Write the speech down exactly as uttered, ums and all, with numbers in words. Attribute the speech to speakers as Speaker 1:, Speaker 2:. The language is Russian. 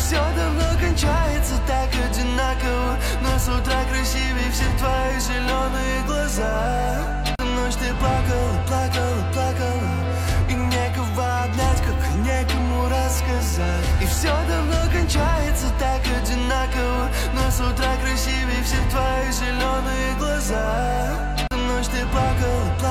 Speaker 1: все давно кончается так одинаково, но с утра красивее все твои зеленые глаза. Всю ночь ты плакала, плакала, плакала, и некого обнять, как и некому рассказать. И все давно кончается так одинаково, но с утра красивее все твои зеленые глаза. Всю ночь ты плакала, плакала.